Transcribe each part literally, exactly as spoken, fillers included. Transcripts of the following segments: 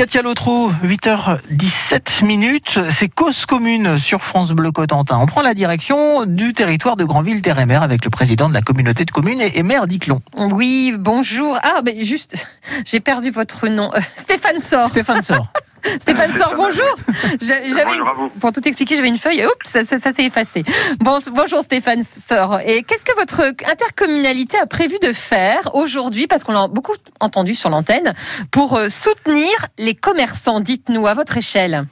Katia Lautrou, huit heures dix-sept minutes, c'est Cause commune sur France Bleu Cotentin. On prend la direction du territoire de Granville-Terre-et-Mer avec le président de la communauté de communes et maire d'Iclon. Oui, bonjour. Ah, mais juste, j'ai perdu votre nom. Euh, Stéphane Sor. Stéphane Sor. Stéphane Sor, bonjour. J'avais, bonjour à vous. Pour tout expliquer, j'avais une feuille. Oups, ça, ça, ça s'est effacé. Bon, bonjour Stéphane Sor. Et qu'est-ce que votre intercommunalité a prévu de faire aujourd'hui, parce qu'on l'a beaucoup entendu sur l'antenne, pour soutenir les commerçants? Dites-nous, à votre échelle.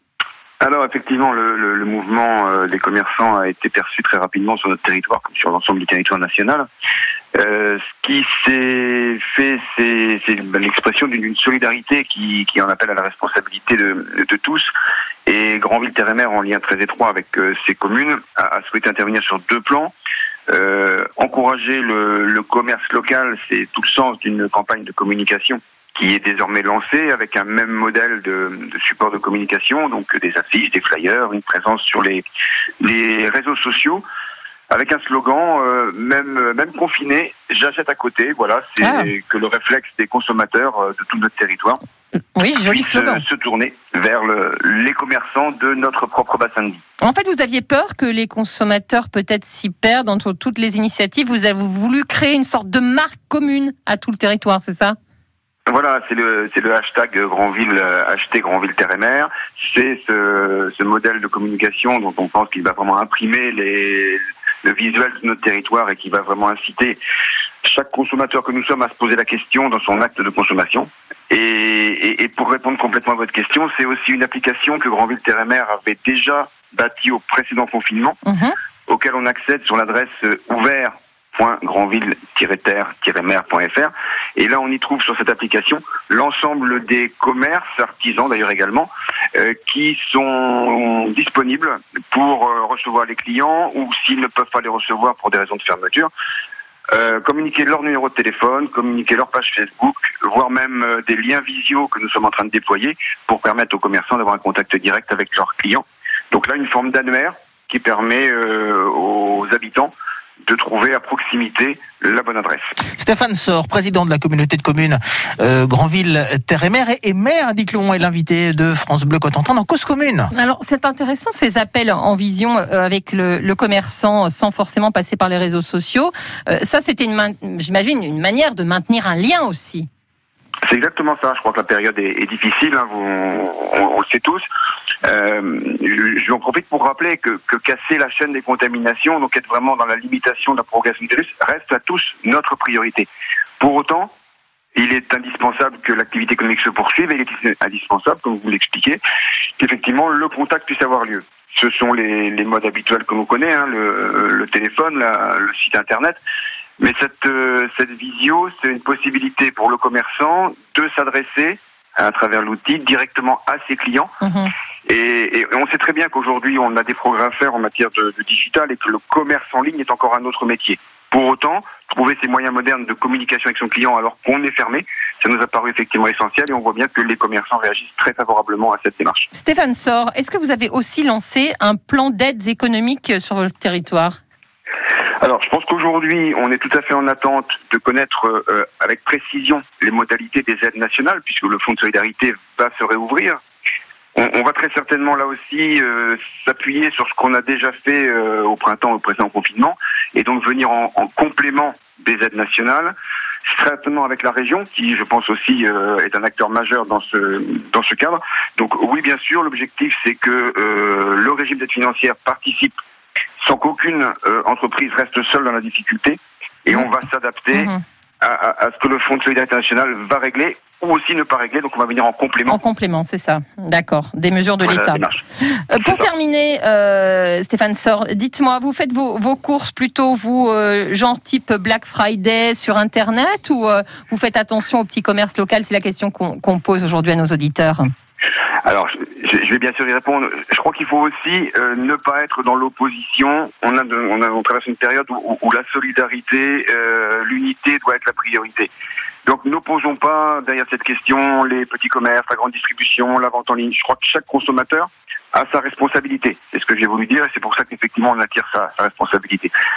Alors effectivement, le, le, le mouvement euh, des commerçants a été perçu très rapidement sur notre territoire, comme sur l'ensemble du territoire national. Euh, ce qui s'est fait, c'est, c'est l'expression d'une, d'une solidarité qui, qui en appelle à la responsabilité de, de tous. Et Granville-Terre-et-Mer, en lien très étroit avec euh, ses communes, a, a souhaité intervenir sur deux plans. Euh, encourager le, le commerce local, c'est tout le sens d'une campagne de communication qui est désormais lancée avec un même modèle de, de support de communication, donc des affiches, des flyers, une présence sur les, les réseaux sociaux, avec un slogan, euh, même, même confiné, j'achète à côté. Voilà, c'est ah. que le réflexe des consommateurs euh, de tout notre territoire oui, joli slogan. Se, se tourner vers le, les commerçants de notre propre bassin de vie. En fait, vous aviez peur que les consommateurs peut-être s'y perdent entre toutes les initiatives. Vous avez voulu créer une sorte de marque commune à tout le territoire, c'est ça ? Voilà, c'est le c'est le hashtag Granville, acheter Granville-Terre-et-Mer. C'est ce, ce modèle de communication dont on pense qu'il va vraiment imprimer les, le visuel de notre territoire et qui va vraiment inciter chaque consommateur que nous sommes à se poser la question dans son acte de consommation. Et, et, et pour répondre complètement à votre question, c'est aussi une application que Granville-Terre-et-Mer avait déjà bâtie au précédent confinement, mmh. auquel on accède sur l'adresse ouvert point granville tiret terre tiret mer point f r. Et là, on y trouve sur cette application l'ensemble des commerces, artisans d'ailleurs également, euh, qui sont disponibles pour euh, recevoir les clients, ou s'ils ne peuvent pas les recevoir pour des raisons de fermeture, euh, communiquer leur numéro de téléphone, communiquer leur page Facebook, voire même euh, des liens visio que nous sommes en train de déployer pour permettre aux commerçants d'avoir un contact direct avec leurs clients. Donc là, une forme d'annuaire qui permet euh, aux habitants de trouver à proximité la bonne adresse. Stéphane Sor, président de la communauté de communes euh, Granville-Terre-et-Mer et, et maire d'Iclon, est l'invité de France Bleu Cotentin dans Cause commune. Alors c'est intéressant ces appels en vision euh, avec le, le commerçant sans forcément passer par les réseaux sociaux. Euh, ça c'était, une man- j'imagine, une manière de maintenir un lien aussi. C'est exactement ça. Je crois que la période est, est difficile, hein, vous, on, on le sait tous. Euh, je, je en profite pour rappeler que, que casser la chaîne des contaminations, donc être vraiment dans la limitation de la propagation du virus, reste à tous notre priorité. Pour autant, il est indispensable que l'activité économique se poursuive, et il est indispensable, comme vous l'expliquez, qu'effectivement le contact puisse avoir lieu. Ce sont les, les modes habituels que l'on connaît, hein, le, le téléphone, la, le site internet. Mais cette, euh, cette visio, c'est une possibilité pour le commerçant de s'adresser à travers l'outil directement à ses clients. Mmh. Et, et on sait très bien qu'aujourd'hui, on a des progrès à faire en matière de, de digital et que le commerce en ligne est encore un autre métier. Pour autant, trouver ces moyens modernes de communication avec son client alors qu'on est fermé, ça nous a paru effectivement essentiel, et on voit bien que les commerçants réagissent très favorablement à cette démarche. Stéphane Sor, est-ce que vous avez aussi lancé un plan d'aides économiques sur votre territoire ? Alors, je pense qu'aujourd'hui, on est tout à fait en attente de connaître euh, avec précision les modalités des aides nationales, puisque le Fonds de solidarité va se réouvrir. On, on va très certainement, là aussi, euh, s'appuyer sur ce qu'on a déjà fait euh, au printemps, au précédent confinement, et donc venir en, en complément des aides nationales, certainement avec la région, qui, je pense aussi, euh, est un acteur majeur dans ce, dans ce cadre. Donc oui, bien sûr, l'objectif, c'est que euh, le régime d'aide financière participe sans qu'aucune euh, entreprise reste seule dans la difficulté, et on va s'adapter mmh. à, à, à ce que le Fonds de solidarité nationale va régler, ou aussi ne pas régler, donc on va venir en complément. En complément, c'est ça, d'accord, des mesures de voilà, l'État. Euh, pour ça. terminer, euh, Stéphane Sor, dites-moi, vous faites vos, vos courses plutôt, vous, euh, genre type Black Friday sur Internet, ou euh, vous faites attention au petit commerce local? C'est la question qu'on, qu'on pose aujourd'hui à nos auditeurs. Alors, je, je vais bien sûr y répondre. Je crois qu'il faut aussi euh, ne pas être dans l'opposition. On a, de, on a, on traverse une période où, où la solidarité, euh, l'unité doit être la priorité. Donc, n'opposons pas derrière cette question les petits commerces, la grande distribution, la vente en ligne. Je crois que chaque consommateur a sa responsabilité. C'est ce que j'ai voulu dire, et c'est pour ça qu'effectivement on attire sa, sa responsabilité.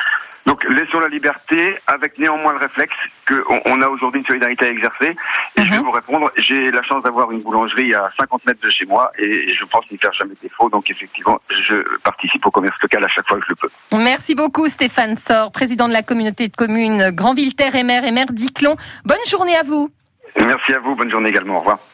Donc laissons la liberté, avec néanmoins le réflexe qu'on on a aujourd'hui une solidarité à exercer. Et Mm-hmm. je vais vous répondre, j'ai la chance d'avoir une boulangerie à cinquante mètres de chez moi et je pense n'y faire jamais défaut. Donc effectivement, je participe au commerce local à chaque fois que je le peux. Merci beaucoup Stéphane Sor, président de la communauté de communes Granville-Terre et Mer et maire d'Iclon. Bonne journée à vous. Merci à vous, bonne journée également, au revoir.